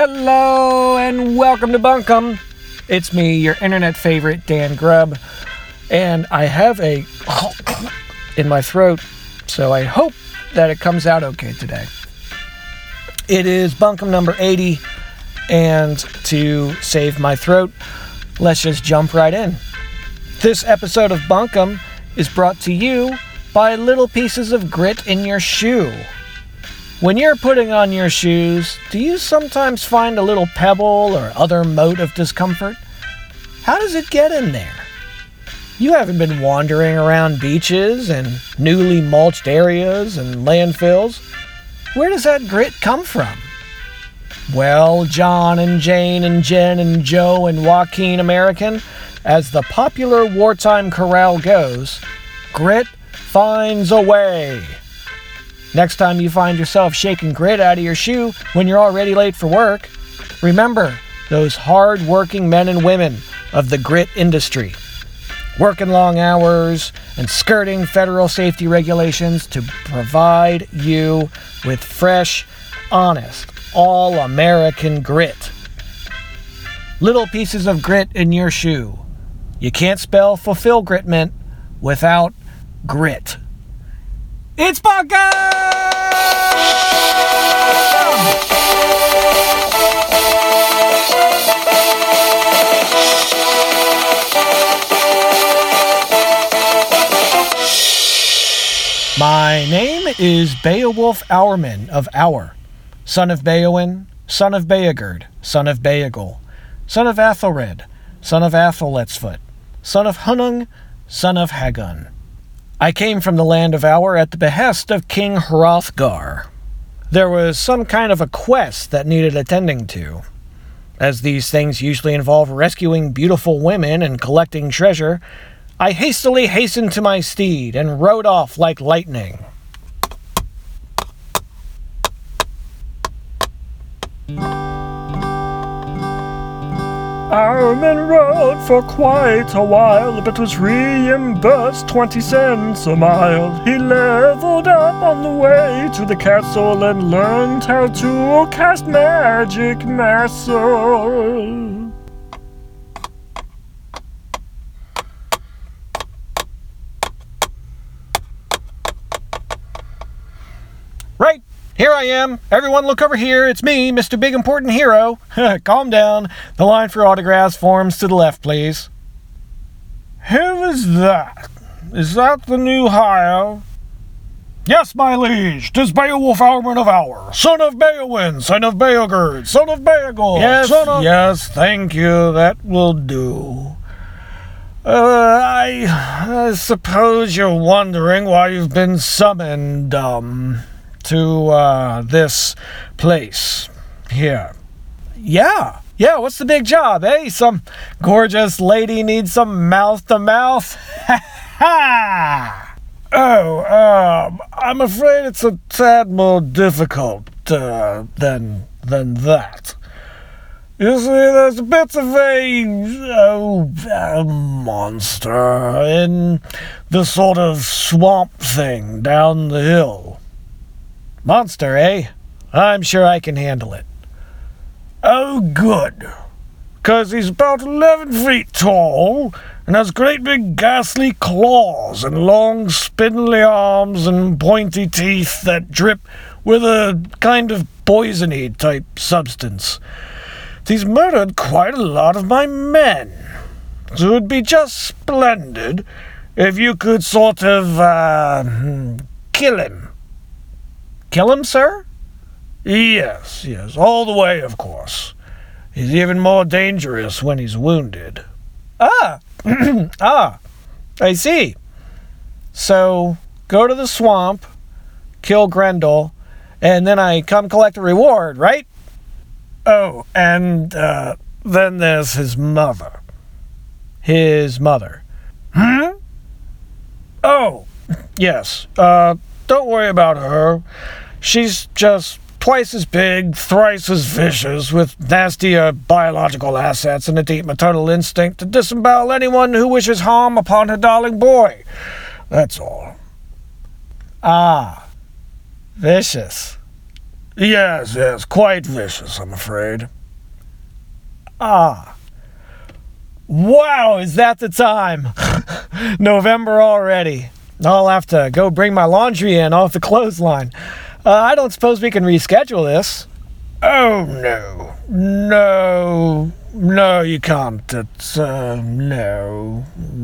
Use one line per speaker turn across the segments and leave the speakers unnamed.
Hello and welcome to Bunkum. It's me, your internet favorite, Dan Grubb, and I have a in my throat, so I hope that it comes out okay today. It is Bunkum number 80, and to save my throat, let's just jump right in. This episode of Bunkum is brought to you by Little Pieces of Grit in Your Shoe. When you're putting on your shoes, do you sometimes find a little pebble or other mote of discomfort? How does it get in there? You haven't been wandering around beaches and newly mulched areas and landfills. Where does that grit come from? Well, John and Jane and Jen and Joe and Joaquin American, as the popular wartime chorale goes, grit finds a way. Next time you find yourself shaking grit out of your shoe when you're already late for work, remember those hard-working men and women of the grit industry, working long hours and skirting federal safety regulations to provide you with fresh, honest, all-American grit. Little pieces of grit in your shoe. You can't spell fulfillgritment without grit. It's Bunkum! My name is Beowulf Hourman of Hour, son of Beowin, son of Beogard, son of Beogal, son of Athelred, son of Atheletsfoot, son of Hunung, son of Hagun. I came from the land of Hour at the behest of King Hrothgar. There was some kind of a quest that needed attending to. As these things usually involve rescuing beautiful women and collecting treasure, I hastily hastened to my steed and rode off like lightning. Hourman rode for quite a while, but was reimbursed 20 cents a mile. He leveled up on the way to the castle and learned how to cast magic missile. Right. Here I am. Everyone look over here. It's me, Mr. Big Important Hero. Calm down. The line for autographs forms to the left, please. Who is that? Is that the new hire? Yes, my liege. 'Tis Beowulf Hourman of Hour, son of Beowin, son of Beogard, son of Beogal. Yes, thank you. That will do. I suppose you're wondering why you've been summoned, to this place here. Yeah, what's the big job, eh? Some gorgeous lady needs some mouth-to-mouth? Ha! Oh, I'm afraid it's a tad more difficult than that. You see, there's a bit of a monster in the sort of swamp thing down the hill. Monster, eh? I'm sure I can handle it. Oh, good. 'Cause he's about 11 feet tall and has great big ghastly claws and long spindly arms and pointy teeth that drip with a kind of poisony type substance. He's murdered quite a lot of my men. So it would be just splendid if you could sort of, kill him. Kill him, sir? Yes, all the way, of course. He's even more dangerous when he's wounded. I see. So, go to the swamp, kill Grendel, and then I come collect a reward, right? Oh, and, then there's his mother. His mother. Oh, yes, don't worry about her. She's just twice as big, thrice as vicious, with nastier biological assets and a deep maternal instinct to disembowel anyone who wishes harm upon her darling boy. That's all. Ah, vicious.
Yes, quite vicious, I'm afraid.
Ah. Wow, is that the time? November already. I'll have to go bring my laundry in off the clothesline. I don't suppose we can reschedule this.
Oh, no, you can't. It's, no.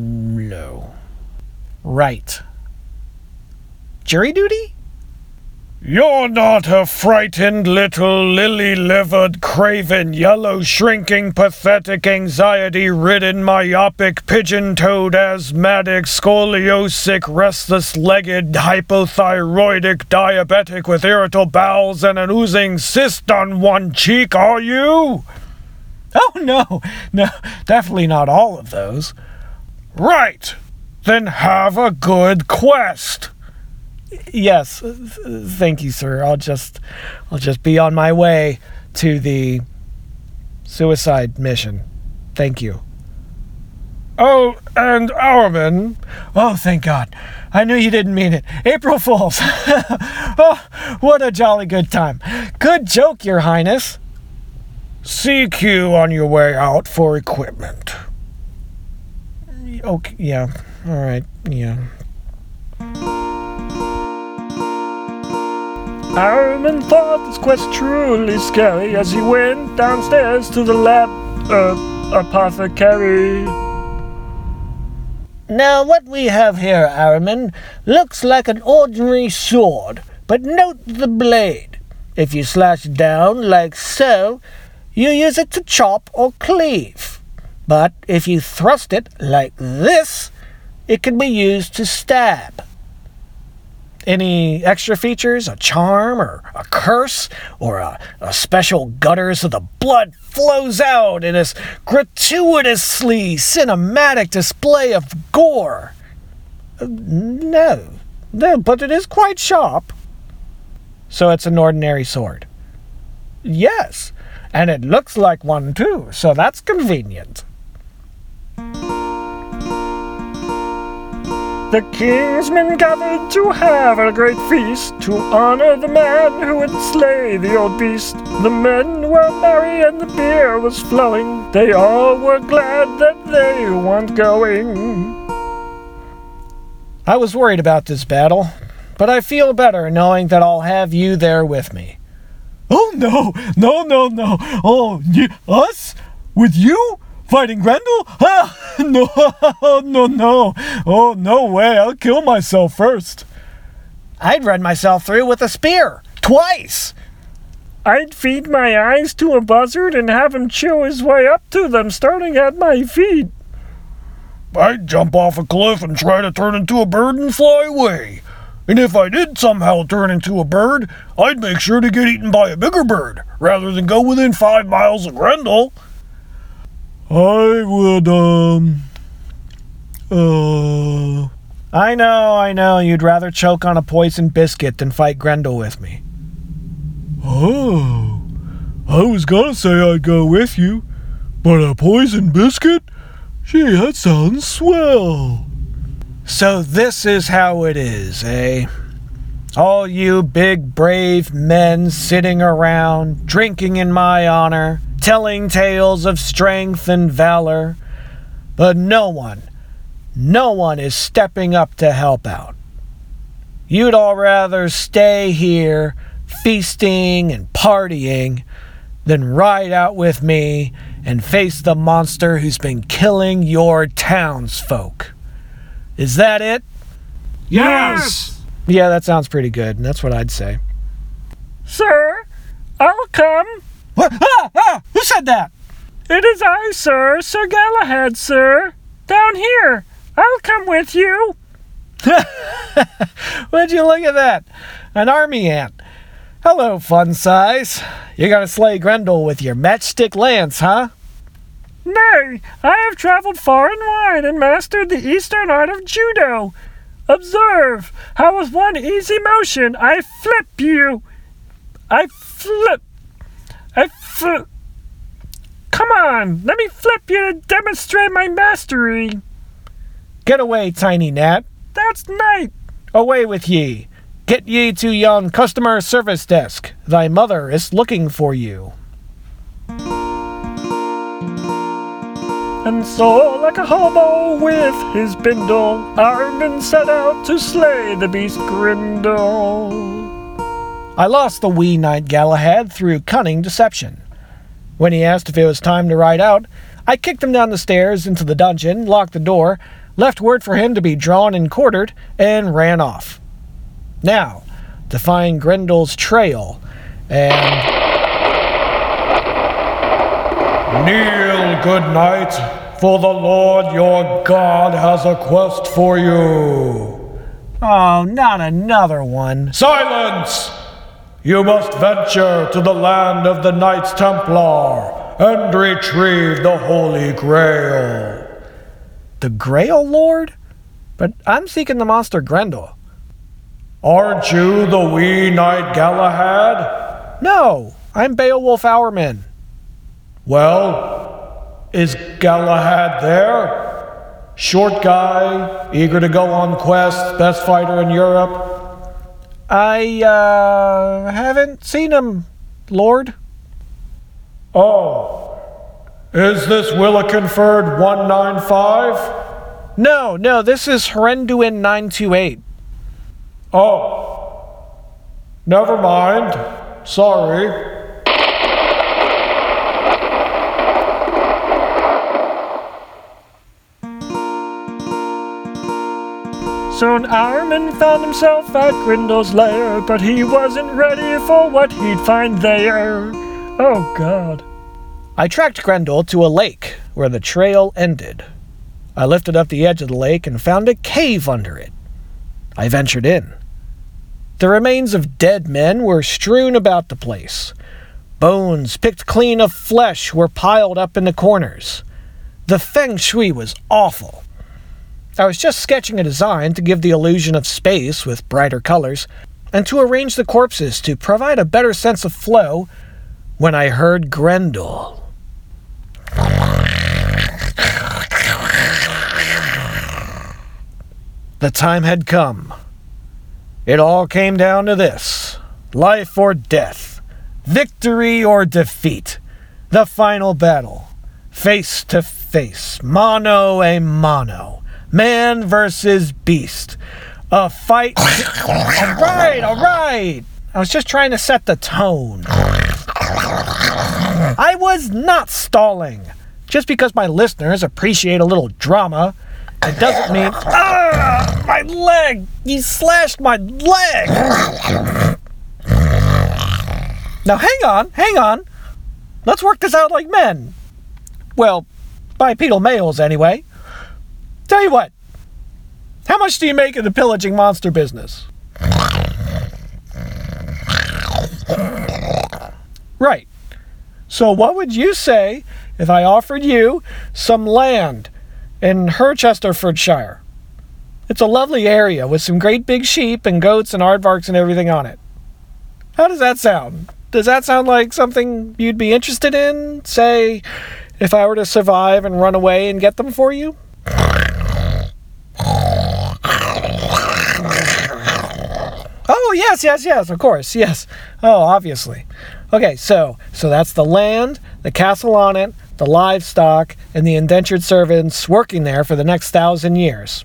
Right. Jury duty?
You're not a frightened little lily-livered, craven, yellow-shrinking, pathetic, anxiety-ridden, myopic, pigeon-toed, asthmatic, scoliosic, restless-legged, hypothyroidic, diabetic with irritable bowels and an oozing cyst on one cheek, are you?
Oh, no, definitely not all of those.
Right. Then have a good quest.
Yes, thank you, sir. I'll just be on my way to the suicide mission. Thank you.
Oh, and Hourman.
Oh, thank God. I knew you didn't mean it. April Fools. Oh, what a jolly good time. Good joke, Your Highness.
CQ on your way out for equipment.
Okay, yeah. All right, yeah.
Hourman thought this quest truly scary as he went downstairs to the lab apothecary.
Now what we have here, Hourman, looks like an ordinary sword, but note the blade. If you slash down like so, you use it to chop or cleave. But if you thrust it like this, it can be used to stab.
Any extra features? A charm or a curse? Or a special gutter so the blood flows out in this gratuitously cinematic display of gore? No, but it is quite sharp. So it's an ordinary sword? Yes, and it looks like one too, so that's convenient.
The kingsmen gathered to have a great feast, to honor the man who would slay the old beast. The men were merry and the beer was flowing. They all were glad that they weren't going.
I was worried about this battle, but I feel better knowing that I'll have you there with me.
Oh, no. Oh, us? With you? Fighting Grendel? Ah, no. Oh, no way. I'll kill myself first.
I'd run myself through with a spear. Twice.
I'd feed my eyes to a buzzard and have him chew his way up to them, starting at my feet.
I'd jump off a cliff and try to turn into a bird and fly away. And if I did somehow turn into a bird, I'd make sure to get eaten by a bigger bird, rather than go within 5 miles of Grendel.
I would,
I know, you'd rather choke on a poisoned biscuit than fight Grendel with me.
Oh, I was gonna say I'd go with you, but a poisoned biscuit? Gee, that sounds swell.
So this is how it is, eh? All you big brave men sitting around, drinking in my honor, telling tales of strength and valor, but no one is stepping up to help out. You'd all rather stay here, feasting and partying, than ride out with me and face the monster who's been killing your townsfolk. Is that it?
Yes!
Yeah, that sounds pretty good, and that's what I'd say.
Sir, I'll come.
What? Who said that?
It is I, sir, Sir Galahad, sir. Down here. I'll come with you.
Would you look at that? An army ant. Hello, fun size. You're gonna slay Grendel with your matchstick lance, huh?
Nay, I have traveled far and wide and mastered the eastern art of judo. Observe how with one easy motion I flip you. Come on, let me flip you to demonstrate my mastery.
Get away, tiny gnat.
That's night.
Away with ye. Get ye to yon customer service desk. Thy mother is looking for you.
And so, like a hobo with his bindle, Armin set out to slay the beast Grendel.
I lost the wee knight Galahad through cunning deception. When he asked if it was time to ride out, I kicked him down the stairs into the dungeon, locked the door, left word for him to be drawn and quartered, and ran off. Now, to find Grendel's trail, and...
Kneel, good knight, for the Lord your God has a quest for you.
Oh, not another one.
Silence! You must venture to the land of the Knights Templar and retrieve the Holy Grail.
The Grail, Lord? But I'm seeking the monster Grendel.
Aren't you the wee knight Galahad?
No, I'm Beowulf Hourman.
Well, is Galahad there? Short guy, eager to go on quest, best fighter in Europe.
I, haven't seen him, Lord.
Oh, is this Willikenford 195?
No, this is Herenduin 928.
Oh, never mind. Sorry.
Soon Armin found himself at Grendel's lair, but he wasn't ready for what he'd find there. Oh, God.
I tracked Grendel to a lake where the trail ended. I lifted up the edge of the lake and found a cave under it. I ventured in. The remains of dead men were strewn about the place. Bones picked clean of flesh were piled up in the corners. The feng shui was awful. I was just sketching a design to give the illusion of space with brighter colors, and to arrange the corpses to provide a better sense of flow, when I heard Grendel. The time had come. It all came down to this: life or death, victory or defeat, the final battle, face to face, mano a mano. Man versus beast. A fight. All right. I was just trying to set the tone. I was not stalling. Just because my listeners appreciate a little drama, it doesn't mean... Ah! My leg! You slashed my leg! Now hang on. Let's work this out like men. Well, bipedal males anyway. Tell you what, how much do you make in the pillaging monster business? Right. So what would you say if I offered you some land in Herchesterfordshire? It's a lovely area with some great big sheep and goats and aardvarks and everything on it. How does that sound? Does that sound like something you'd be interested in? Say, if I were to survive and run away and get them for you? Oh, yes, of course, yes. Oh, obviously. Okay, so that's the land, the castle on it, the livestock, and the indentured servants working there for the next 1,000 years.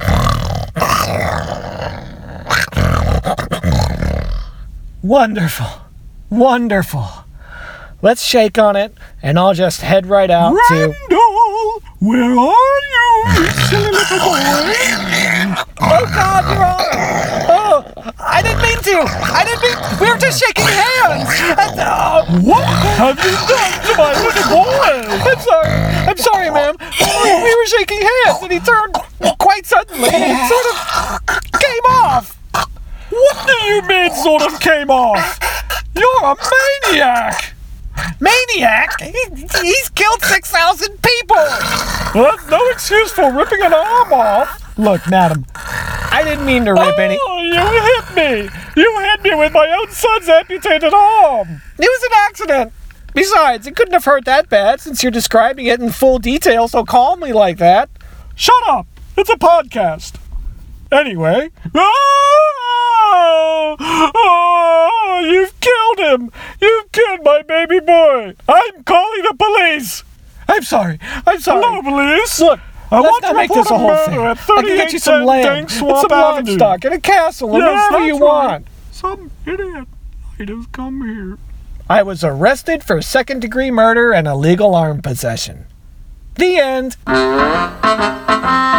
Wonderful. Let's shake on it, and I'll just head right out
Grendel, where are you, you silly little boy?
Oh, God, you're on! Oh, I didn't mean to! We were just shaking hands!
What have you done to my little boy?
I'm sorry, ma'am. We were shaking hands, and he turned quite suddenly, and it sort of came off.
What do you mean, sort of came off? You're a maniac!
Maniac? He's killed 6,000 people!
Well, that's no excuse for ripping an arm off.
Look, madam, I didn't mean to rip any...
Oh, you hit me! You hit me with my own son's amputated arm!
It was an accident! Besides, it couldn't have hurt that bad since you're describing it in full detail so calmly like that.
Shut up! It's a podcast. Anyway... Ah! Oh, you've killed him! You've killed my baby boy! I'm calling the police!
I'm sorry.
Hello, police!
Look,
I
let's
want
not
to
make
report
this a whole
murder
thing.
at
I can get you some
3810
land,
Dank
and
Swamp
some
Avenue.
livestock, and a castle, and
Yeah,
whatever you
that's right.
want.
Some idiot might have come here.
I was arrested for second-degree murder and illegal arm possession. The end.